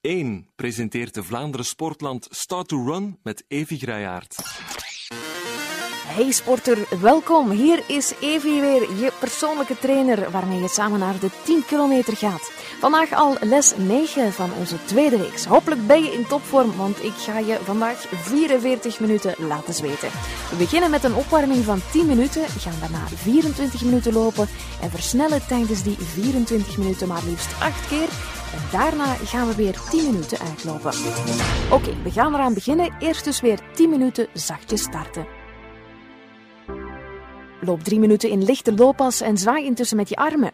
1 presenteert de Vlaanderen Sportland Start to Run met Evie Grayaert. Hey sporter, welkom. Hier is Evie weer, je persoonlijke trainer waarmee je samen naar de 10 kilometer gaat. Vandaag al les 9 van onze tweede reeks. Hopelijk ben je in topvorm, want ik ga je vandaag 44 minuten laten zweten. We beginnen met een opwarming van 10 minuten, gaan daarna 24 minuten lopen en versnellen tijdens die 24 minuten maar liefst 8 keer. En daarna gaan we weer 10 minuten uitlopen. Oké, we gaan eraan beginnen. Eerst dus weer 10 minuten zachtjes starten. Loop 3 minuten in lichte looppas en zwaai intussen met je armen.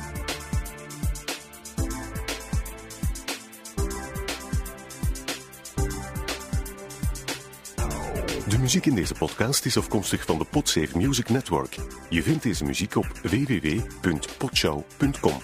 De muziek in deze podcast is afkomstig van de Podsafe Music Network. Je vindt deze muziek op www.podshow.com.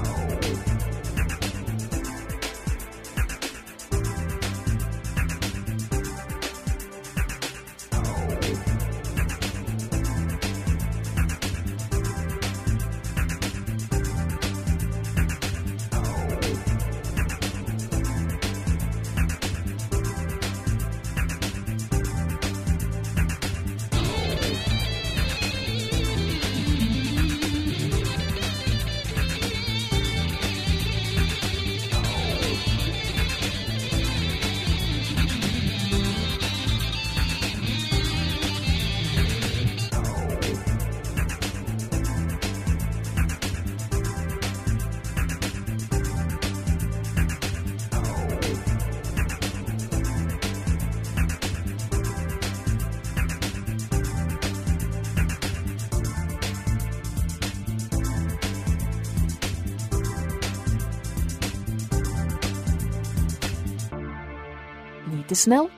Niet te snel.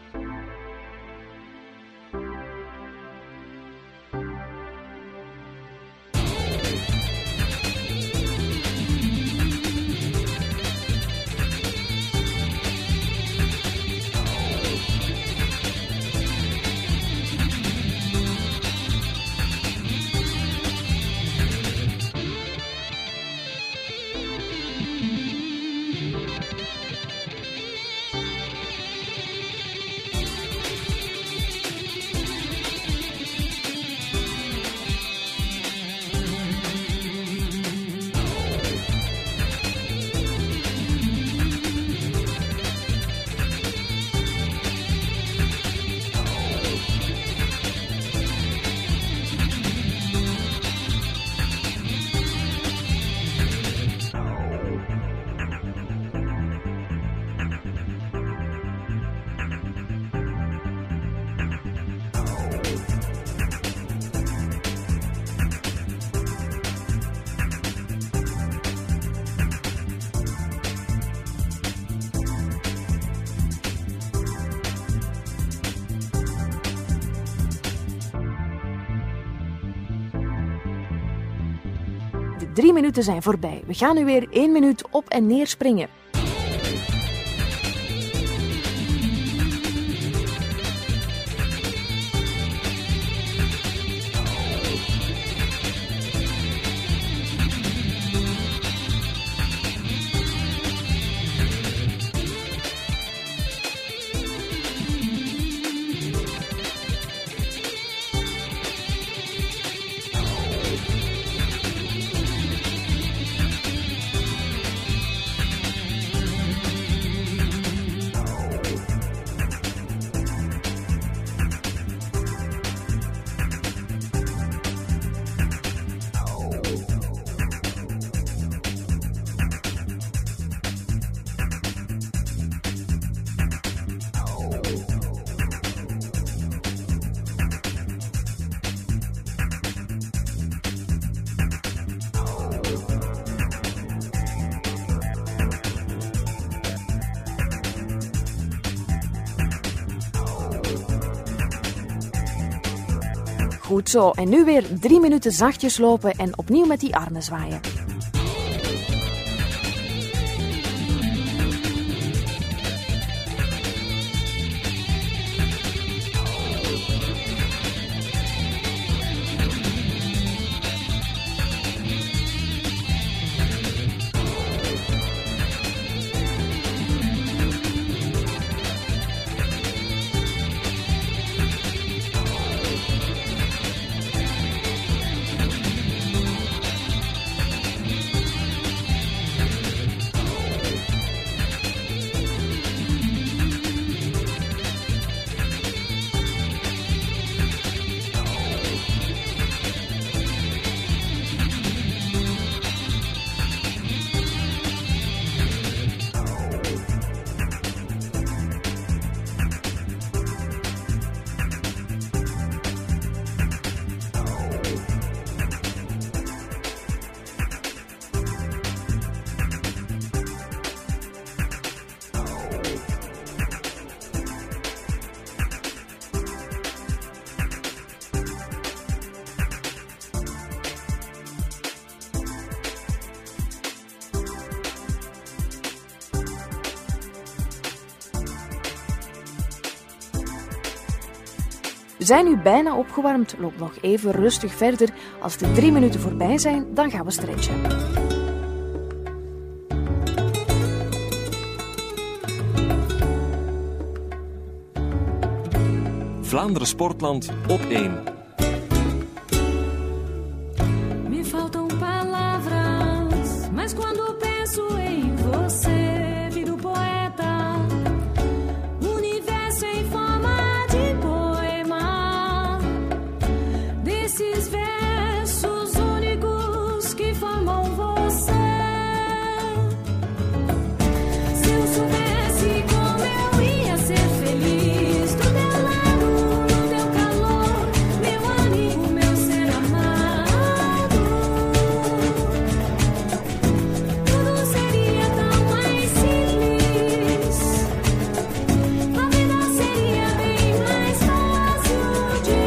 De 3 minuten zijn voorbij. We gaan nu weer 1 minuut op en neer springen. Goed zo, en nu weer 3 minuten zachtjes lopen en opnieuw met die armen zwaaien. We zijn nu bijna opgewarmd. Loop nog even rustig verder. Als de 3 minuten voorbij zijn, dan gaan we stretchen. Vlaanderen Sportland op 1. Me faltam palavras, mas quando penso em você, viro poeta. Universo em forma de poema, desses versos únicos que formam você. Se eu soubesse como eu ia ser feliz do teu lado, no teu calor, meu amigo, meu ser amado, tudo seria tão mais simples. A vida seria bem mais fácil de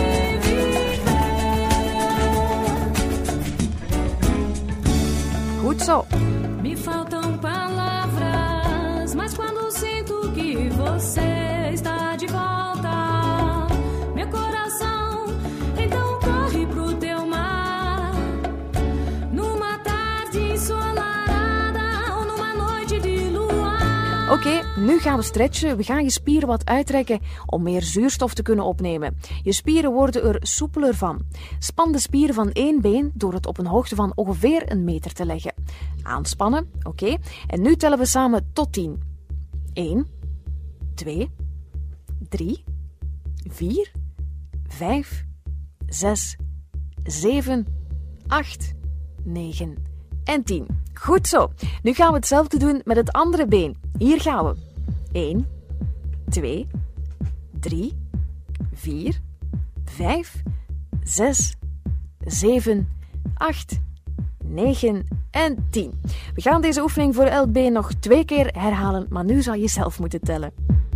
viver. Goed zo. Me faltam palavras, mas quando sinto que você está de volta, meu coração então corre pro teu mar. Numa tarde ensolarada ou numa noite de luar. Oké, nu gaan we stretchen. We gaan je spieren wat uitrekken om meer zuurstof te kunnen opnemen. Je spieren worden er soepeler van. Span de spieren van één been door het op een hoogte van ongeveer 1 meter te leggen. Aanspannen, oké. En nu tellen we samen tot 10. 1, 2, 3, 4, 5, 6, 7, 8, 9 en 10. Goed zo. Nu gaan we hetzelfde doen met het andere been. Hier gaan we. 1, 2, 3, 4, 5, 6, 7, 8, 9 en 10. We gaan deze oefening voor elk been nog 2 keer herhalen, maar nu zal je zelf moeten tellen.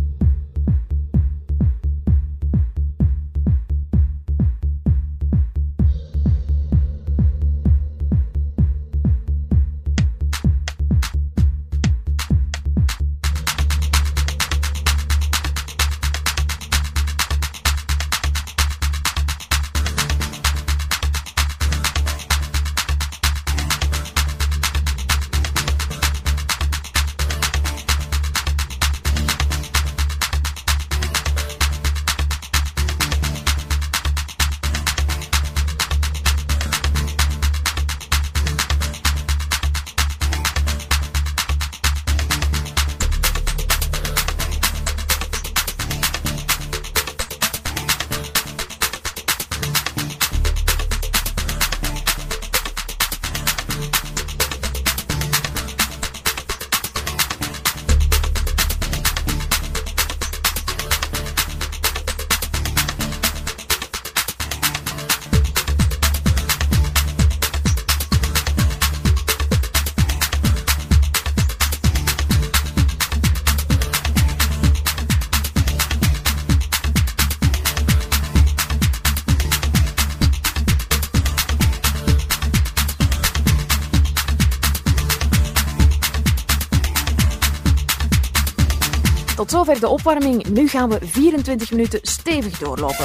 Tot zover de opwarming. Nu gaan we 24 minuten stevig doorlopen.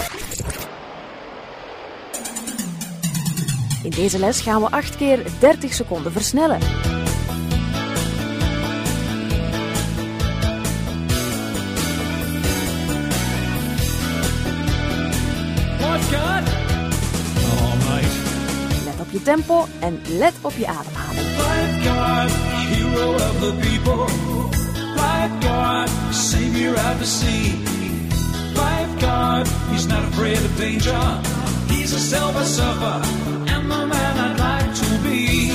In deze les gaan we 8 keer 30 seconden versnellen. Let op je tempo en let op je ademhaling. Lifeguard, hero of the people. Lifeguard, savior of the sea. Lifeguard, he's not afraid of danger. He's a silver surfer, and the man I'd like to be.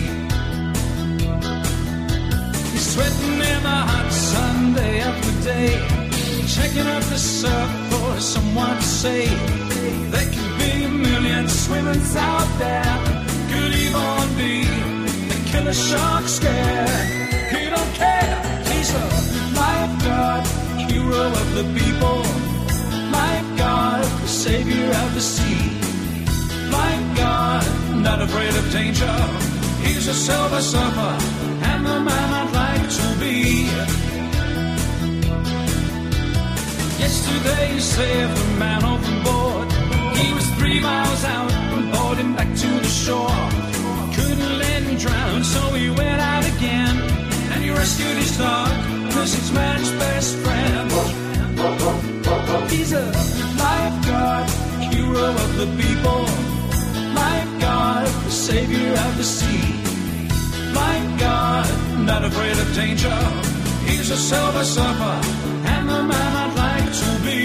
He's sweating in the hot sun day after day, checking out the surf for someone to save. There could be a million swimmers out there, could even be the killer shark scare. He don't care, he's a lifeguard, hero of the people. Lifeguard, the savior of the sea. Lifeguard, not afraid of danger. He's a silver surfer, and the man I'd like to be. Yesterday he saved a man overboard. miles out and brought him back to the shore. Couldn't let him drown, so he went out again. And he rescued his dog, 'cause he's man's best friend. He's a lifeguard, hero of the people. Lifeguard, the savior of the sea. Lifeguard, not afraid of danger. He's a Silver Surfer, and the man I'd like to be.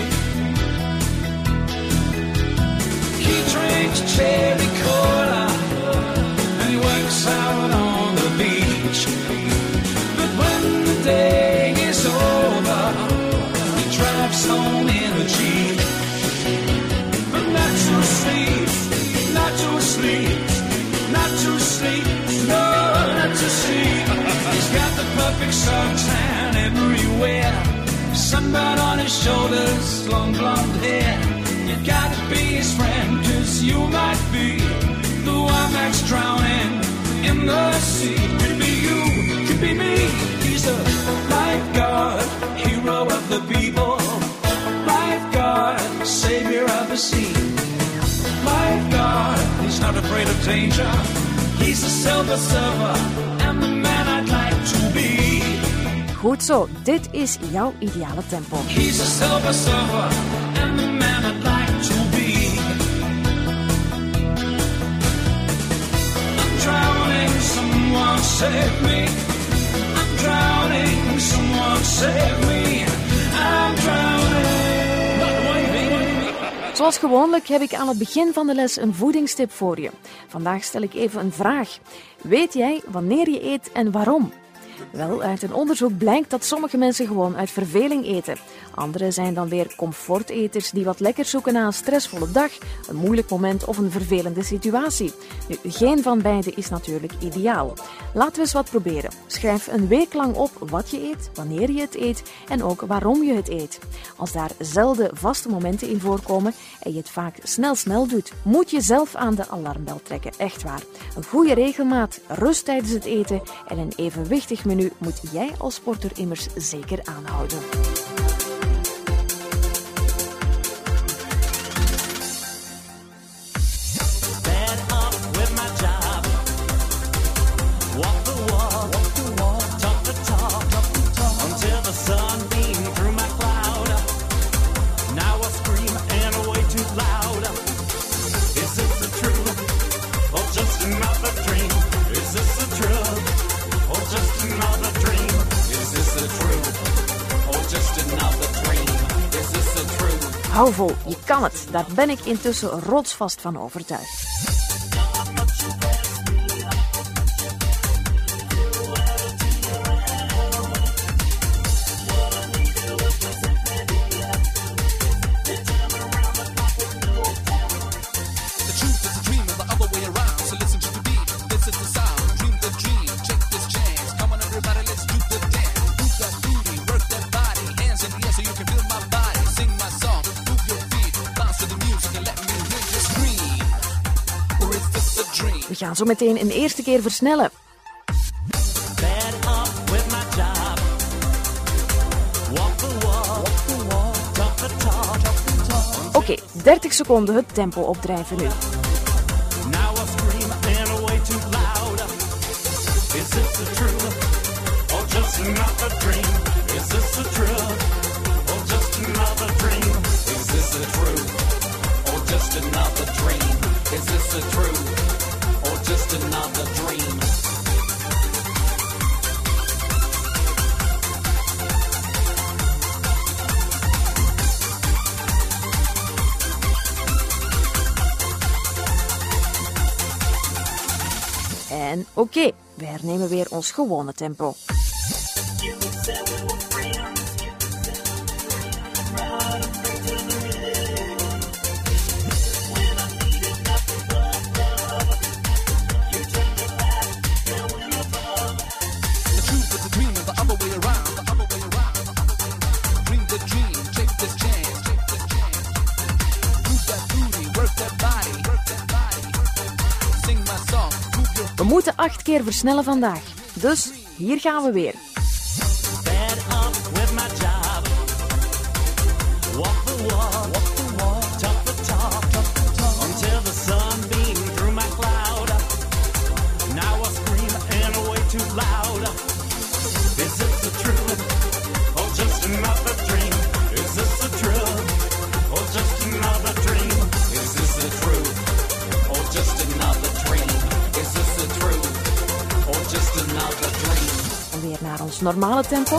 He drinks cherry cola, and he works out on the beach. But when the day is over, he drives home in a Jeep. But not to sleep, not to sleep, not to sleep, no, not to sleep. He's got the perfect suntan everywhere. Sunburn on his shoulders, long blonde hair. You gotta be his friend, 'cause you might be the one that's drowning in the sea. Could be you, could be me. He's a lifeguard, hero of the people. Lifeguard, savior of the sea. Lifeguard, he's not afraid of danger. He's a Silver Surfer, and the man I'd like to be. Goed zo, dit is jouw ideale tempo. He's a Silver Surfer, and the man I'd like to be. I'm drowning, someone save me. I'm drowning, someone save me. I'm drowning. Not waving. Zoals gewoonlijk heb ik aan het begin van de les een voedingstip voor je. Vandaag stel ik even een vraag. Weet jij wanneer je eet en waarom? Wel, uit een onderzoek blijkt dat sommige mensen gewoon uit verveling eten. Anderen zijn dan weer comforteters die wat lekker zoeken na een stressvolle dag, een moeilijk moment of een vervelende situatie. Nu, geen van beide is natuurlijk ideaal. Laten we eens wat proberen. Schrijf een week lang op wat je eet, wanneer je het eet en ook waarom je het eet. Als daar zelden vaste momenten in voorkomen en je het vaak snel doet, moet je zelf aan de alarmbel trekken. Echt waar. Een goede regelmaat, rust tijdens het eten en een evenwichtig menu moet jij als sporter immers zeker aanhouden. Fed up with my job. Walk the walk, talk the talk, until the sun beamed through my cloud. Now I scream and way too loud. Is this the truth, or just another dream? Is this the truth, or just another dream? Is this the truth, or just another dream? Is this the truth? Hou vol, je kan het. Daar ben ik intussen rotsvast van overtuigd. We gaan zo meteen een eerste keer versnellen. Fed up with my job. Walk the walk, talk the talk. Oké, 30 seconden het tempo opdrijven nu. Now I scream and way too loud. Is this the truth, or just another dream? Is this the truth, or just another dream? Is this the truth, or just another dream? Is this the truth, or just another dream? En oké, we hernemen weer ons gewone tempo. We moeten 8 keer versnellen vandaag. Dus hier gaan we weer. Fed up with my job. Walk the walk, talk the talk, ons normale tempo.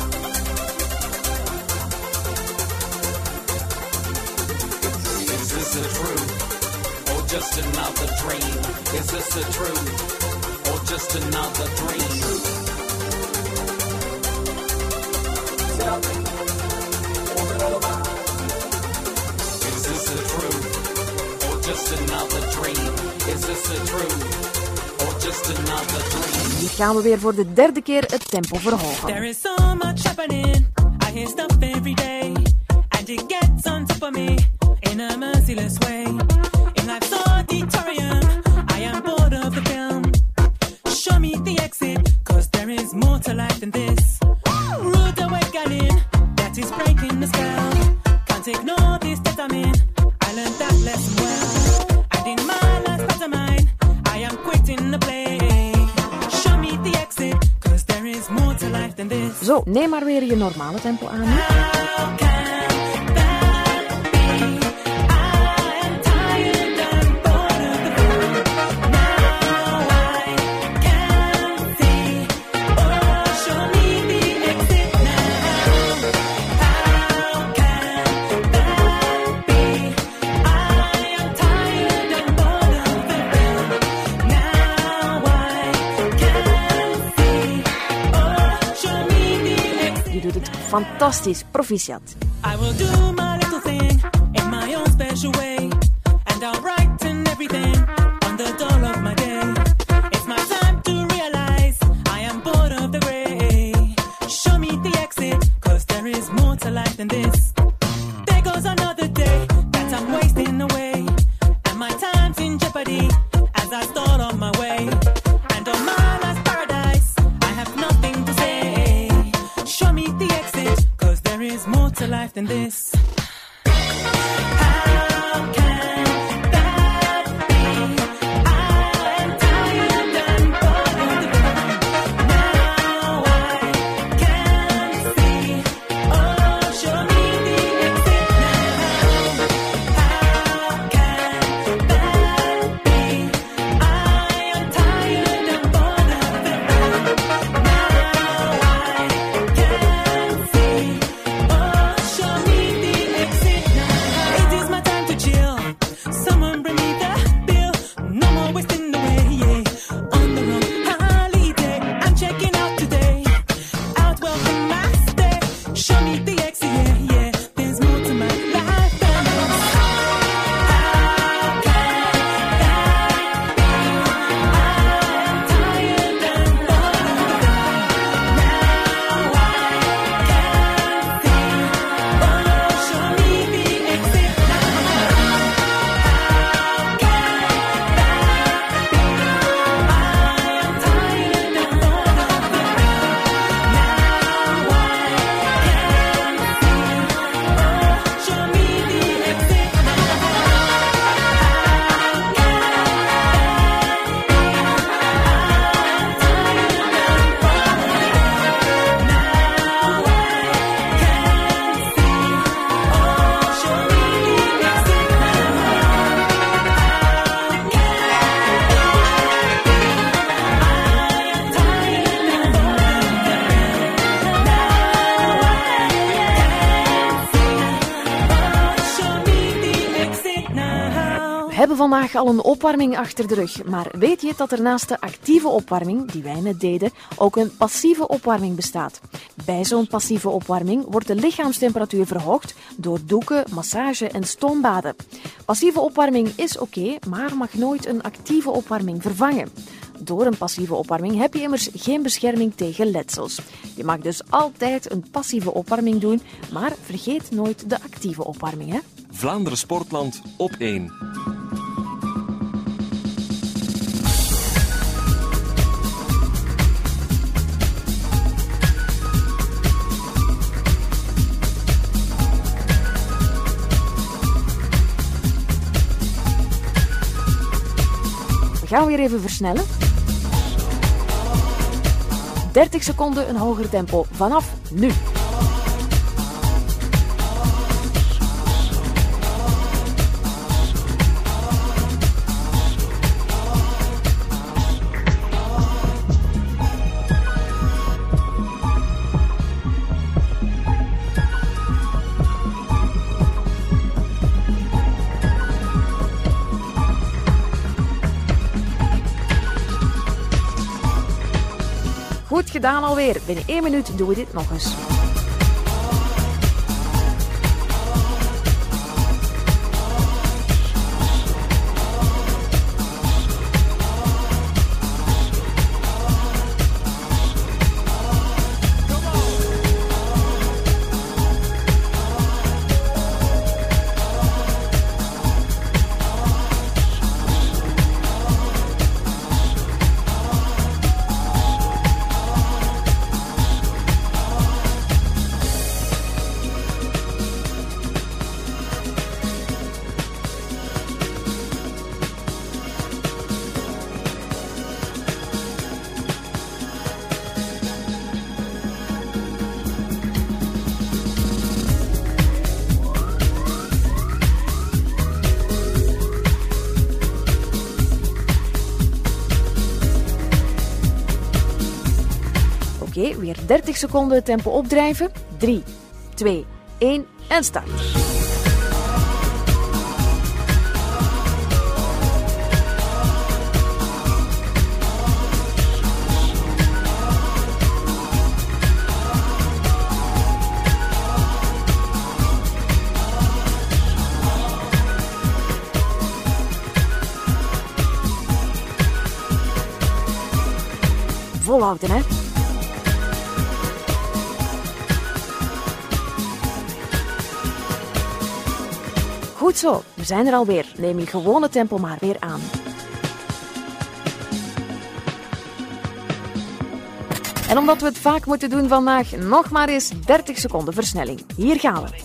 Is this the truth or just another dream? Is this the truth or just another dream? Is this the truth or just another dream? Is this the truth or just another dream? Nu gaan we weer voor de derde keer het tempo verhogen. There is so much happening. I hear stuff every day, and it gets on top of me in a merciless way. In life's auditorium, I am bored of the film. Show me the exit, 'cause there is more to life than this. Rude awakening, that is breaking the spell. Can't ignore this that I'm in. I learned that lesson well. And in my last pantomime, I am quitting the play. Show me the exit, 'cause there is more to life than this. Zo, neem maar weer je normale tempo aan. How can that be? I am tired and bored of the film. Now I can see. Oh, show me the exit now. How can that be? I am tired and bored of the film. Now I can see. Oh, show me the exit. Je doet het fantastisch, proficiat. I will do my little thing in my own special way, and I'll brighten everything on the dawn of my day. It's my time to realize I am bored of the gray. Show me the exit, 'cause there is more to life than this. There goes another day that I'm wasting away, and my time's in jeopardy as I start on my way. And on my last paradise, I have nothing to say. Show me the exit, 'cause there is more to life than this. How can that be? I am tired and bored of the film. Now I can see. Oh, show me the exit now. How can that be? I am tired and bored of the film. Now I can see. Oh, show me the exit now. It is my time to chill. Someone bring me the bill. No more wasting away, yeah. On the road, holiday. I'm checking out today. Out welcome my stay. Show me the exit, yeah, yeah. There's more to my life than this. How can that be? I'm tired and bored of the film. Now I can see. Oh, show me the exit now. How can that be? I am tired and bored of the film. Now I can see. Oh, show me the exit now. We hebben vandaag al een opwarming achter de rug, maar weet je dat er naast de actieve opwarming, die wij net deden, ook een passieve opwarming bestaat? Bij zo'n passieve opwarming wordt de lichaamstemperatuur verhoogd door doeken, massage en stoombaden. Passieve opwarming is oké, maar mag nooit een actieve opwarming vervangen. Door een passieve opwarming heb je immers geen bescherming tegen letsels. Je mag dus altijd een passieve opwarming doen, maar vergeet nooit de actieve opwarming, hè? Vlaanderen Sportland op 1. We gaan weer even versnellen. 30 seconden een hoger tempo vanaf nu. gedaan alweer. Binnen 1 minuut doen we dit nog eens. Oké, weer 30 seconden tempo opdrijven. 3, 2, 1 en start. Volhouden, hè? Goed zo, we zijn er alweer. Neem je gewone tempo maar weer aan. En omdat we het vaak moeten doen vandaag, nog maar eens 30 seconden versnelling. Hier gaan we.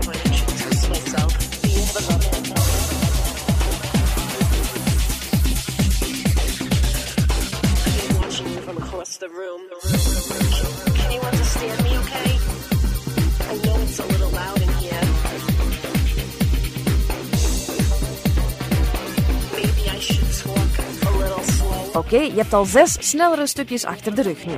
Oké, je hebt al 6 snellere stukjes achter de rug nu.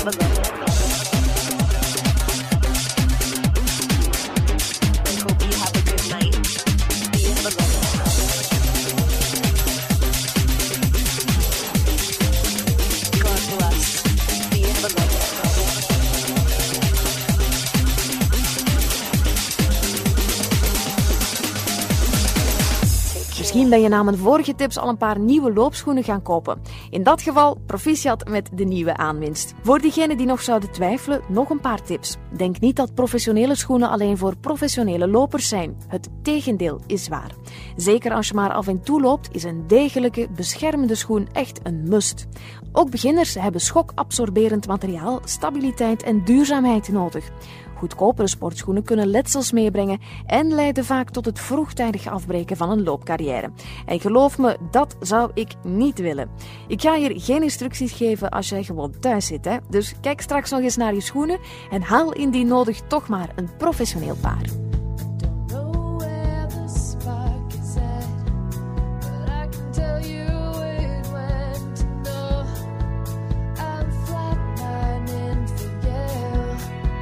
Misschien ben je na mijn vorige tips al een paar nieuwe loopschoenen gaan kopen. In dat geval, proficiat met de nieuwe aanwinst. Voor diegenen die nog zouden twijfelen, nog een paar tips. Denk niet dat professionele schoenen alleen voor professionele lopers zijn. Het tegendeel is waar. Zeker als je maar af en toe loopt, is een degelijke, beschermende schoen echt een must. Ook beginners hebben schokabsorberend materiaal, stabiliteit en duurzaamheid nodig. Goedkopere sportschoenen kunnen letsels meebrengen en leiden vaak tot het vroegtijdig afbreken van een loopcarrière. En geloof me, dat zou ik niet willen. Ik ga hier geen instructies geven als jij gewoon thuis zit, hè? Dus kijk straks nog eens naar je schoenen en haal indien nodig toch maar een professioneel paar. Know where the spark is at, but I can tell you it went to know I'm flatlining for you.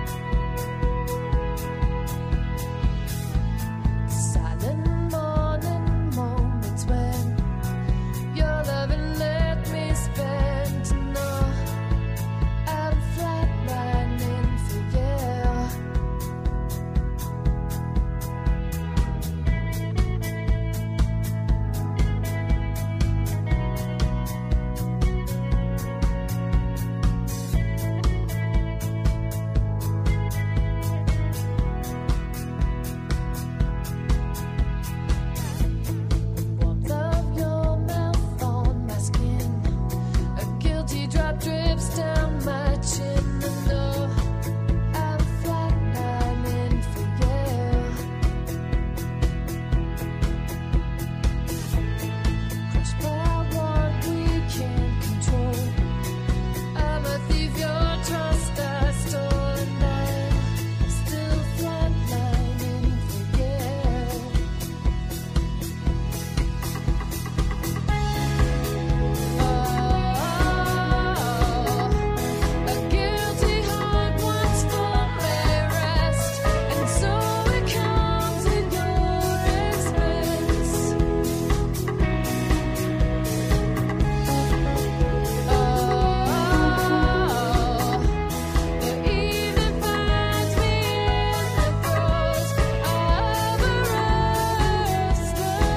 Silent morning moments when your loving let me spend to know I'm flatlining for you. Warmth of your mouth on my skin, a guilty drop drips down my chin. And no, I'm flatlining for you. Crushed by what we can't control. I'm a thief, your trust I stole, and I'm still flatlining for you. A guilty heart wants for rest, and so it comes at your expense. It even finds me in the throes of a rush.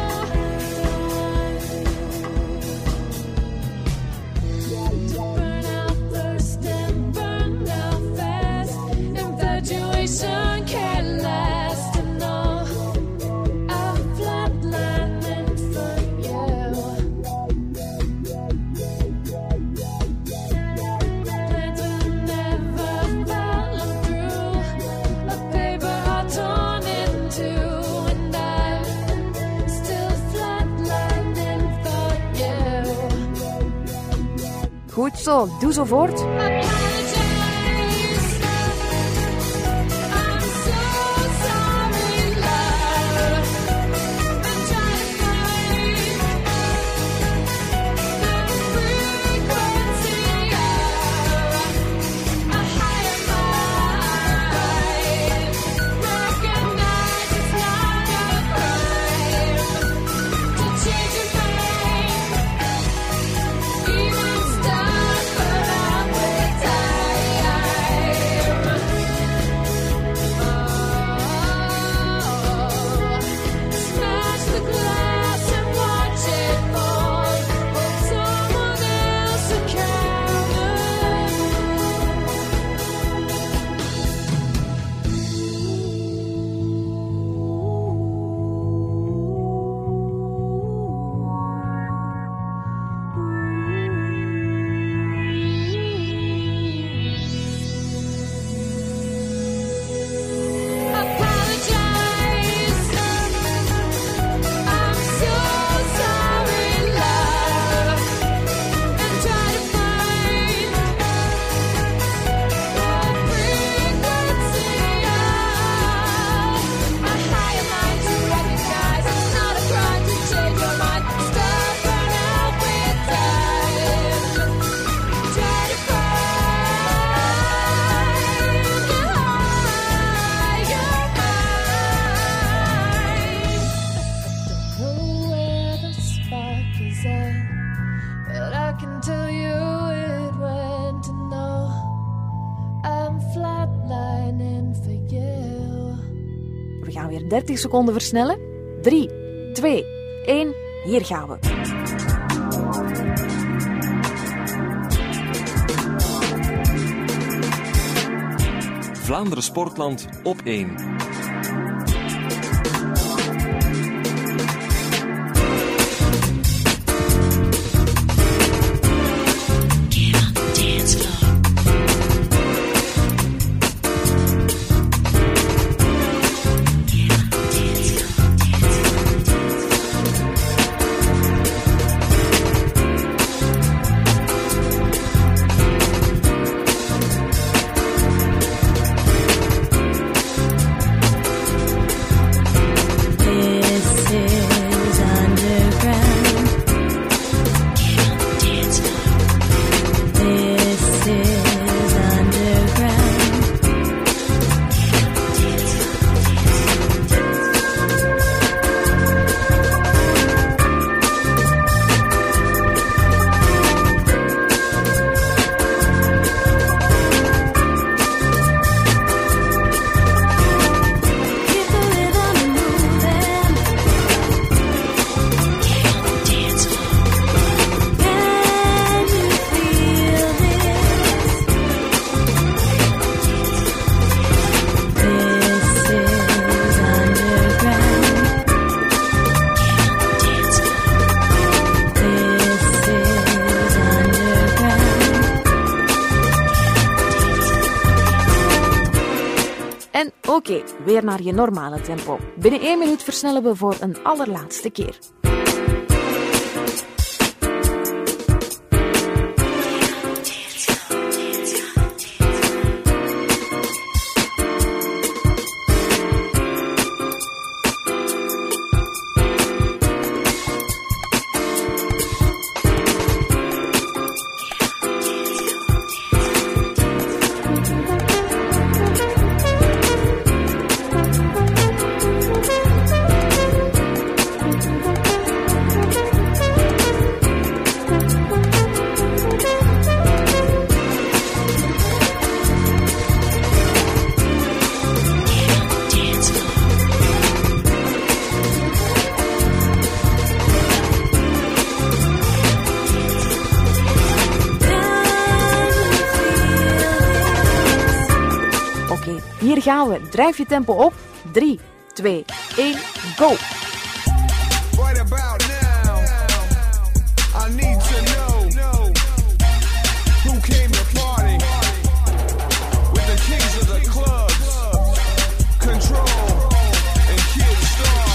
Burn out thirst and burn out fast. Infatuation can't last. And no, I'm flatlining for you. Plans will never follow through. A paper heart torn in two, and I'm still flatlining for you. Goed zo, doe zo voort. Apologize. I'm so sorry, love. Been trying to find the frequency of a higher mind. Recognize it's not a crime to change your mind. Even start, but I'm with time. weer 30 seconden versnellen. 3, 2, 1, hier gaan we. Vlaanderen Sportland op 1. Oké, weer naar je normale tempo. Binnen 1 minuut versnellen we voor een allerlaatste keer. Hier gaan we. Drijf je tempo op. 3, 2, 1, go! Right about now, I need to know who came to party with the kings of the clubs, Control and Kid Star.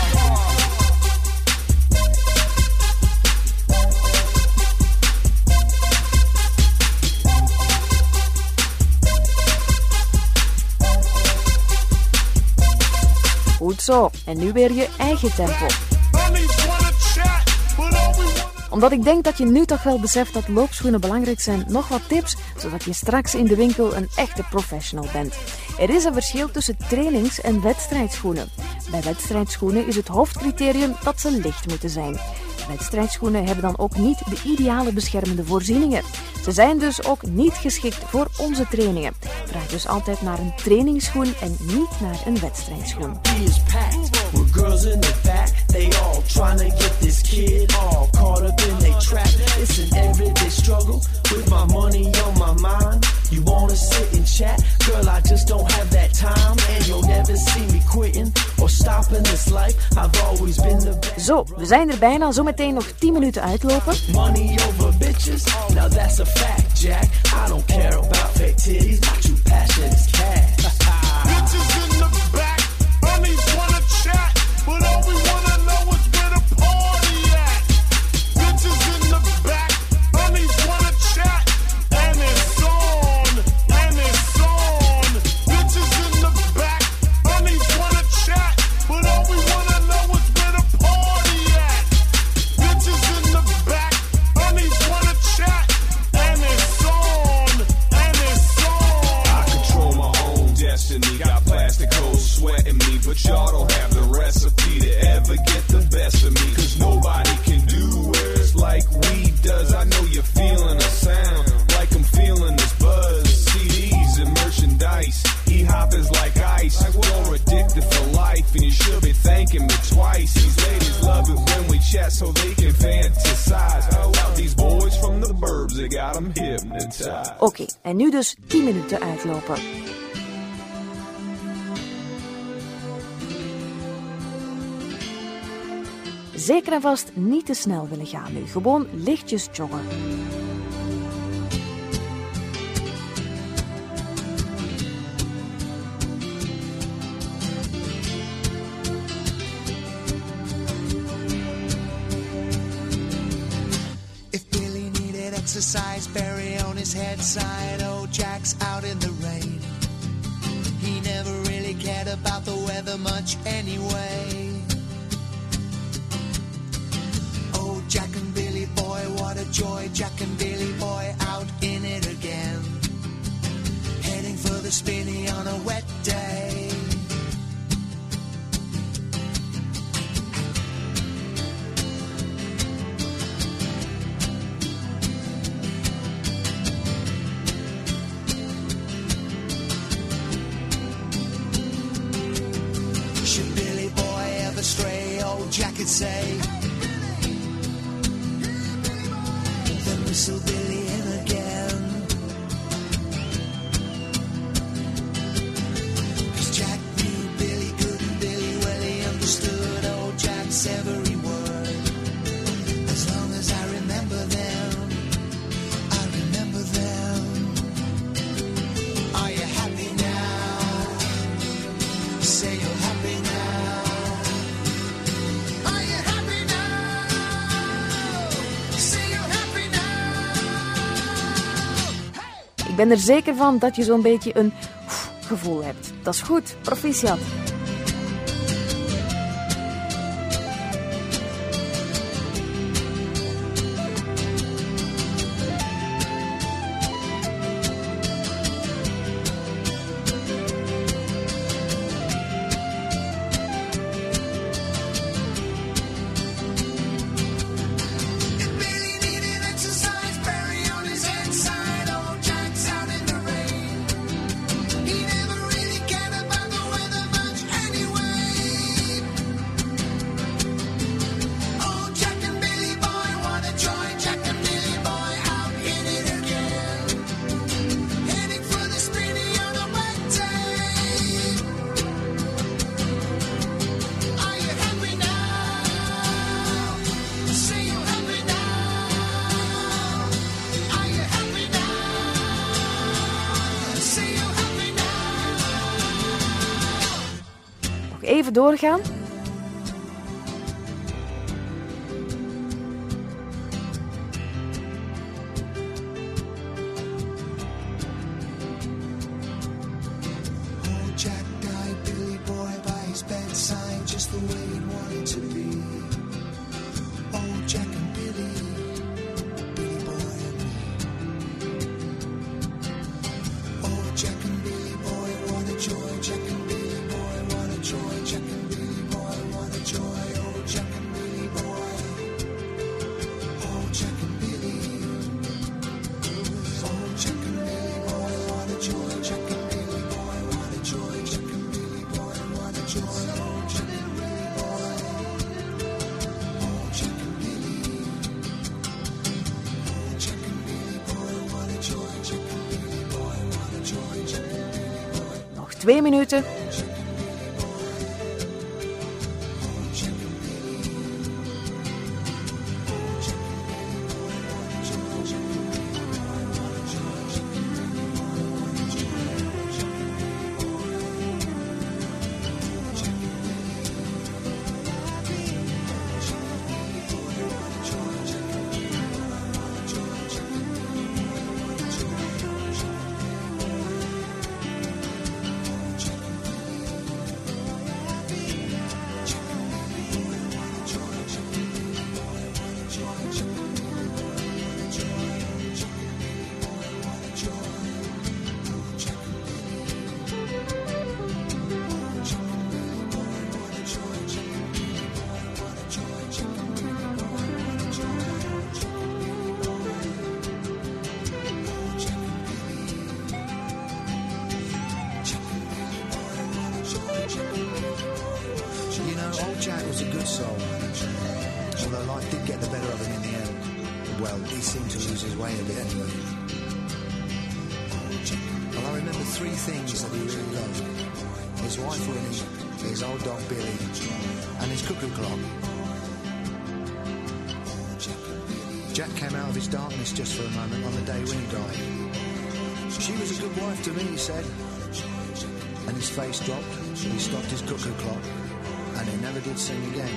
Goed zo. En nu weer je eigen tempo. Omdat ik denk dat je nu toch wel beseft dat loopschoenen belangrijk zijn, nog wat tips, zodat je straks in de winkel een echte professional bent. Er is een verschil tussen trainings- en wedstrijdschoenen. Bij wedstrijdschoenen is het hoofdcriterium dat ze licht moeten zijn. Wedstrijdschoenen hebben dan ook niet de ideale beschermende voorzieningen. Ze zijn dus ook niet geschikt voor onze trainingen. Vraag dus altijd naar een trainingsschoen en niet naar een wedstrijdschoen. Girls in the back, they all trying to get this kid all caught up in their trap. It's an everyday struggle with my money on my mind. You wanna sit and chat, girl, I just don't have that time. And you'll never see me quitting or stopping this life. I've always been the best. Zo, we zijn er bijna. Zometeen nog 10 minuten uitlopen. Money over bitches, now that's a fact, Jack. I don't care about fake titties, not too passionate as cash. Bitches in the back, honeys wanna chat, but all we wanna know is where the party at. Bitches in the back, honeys wanna chat, and it's on, and it's on. Bitches in the back, honeys wanna chat, but all we wanna know is where the party at. Bitches in the back, honeys wanna chat, and it's on, Oké, en nu dus 10 minuten uitlopen. Zeker en vast niet te snel willen gaan nu. Gewoon lichtjes joggen. If Billy needed exercise, Barry on his head side, old Jack's out in the rain. He never really cared about the weather much anyway. Jack and Billy boy, what a joy, Jack and Billy boy out in it again. Heading for the Spinney on a wet day. Should Billy boy ever stray, old Jack would say, whistle Billy in again. 'Cause Jack knew Billy good and Billy well, he understood old Jack's every word. As long as I remember them, I remember them. Are you happy now? Say you're happy now. Are you happy now? Say you're happy now. Ik ben er zeker van dat je zo'n beetje een gevoel hebt. Dat is goed, proficiat. If Billy needed exercise, Barry on his head side, old Jack's out in the rain. He never really cared about the weather much anyway. Old Jack and Billy boy, what a joy, Jack and Billy boy out in it again. Heading for the Spinney on a wet day. Are you happy now? Say you're happy now. Are you happy now? Say you're happy now. Nog even doorgaan. Old Jack died, Billy boy by his bedside, just the way he'd wanted to be. Old Jack and Billy, Billy boy and me. Old Jack and Billy boy, what a joy, Jack and Billy boy, what a joy, Jack and Billy boy, what a joy, old Jack and Billy boy. Old Jack and Billy. Old Jack and Billy boy, what a joy, Jack and Billy boy, what a joy, Jack and Billy boy, what a joy, old Jack and Billy boy. Old Jack and Billy. Old Jack and Billy boy, what a joy, Jack and Billy boy, what a joy, Jack and Billy boy. Nog 2 minuten. You know, old Jack was a good soul. Although life did get the better of him in the end. Well, he seemed to lose his way a bit anyway. three things that he really loved. His wife Winnie, his old dog Billy, and his cuckoo clock. Jack came out of his darkness just for a moment on the day Winnie died. She was a good wife to me, he said. And his face dropped, he stopped his cuckoo clock, and he never did sing again.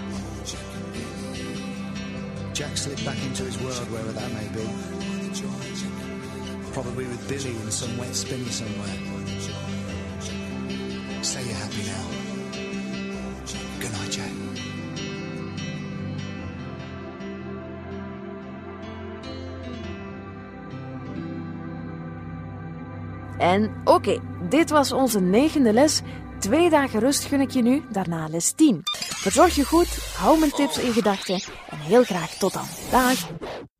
Jack slipped back into his world, wherever that may be. Probably with Billy in some wet spinney somewhere. Say you're happy now. Good night, Jack. En oké, dit was onze 9e les. 2 dagen rust gun ik je nu, daarna les 10. Verzorg je goed, hou mijn tips in gedachten en heel graag tot dan. Dag!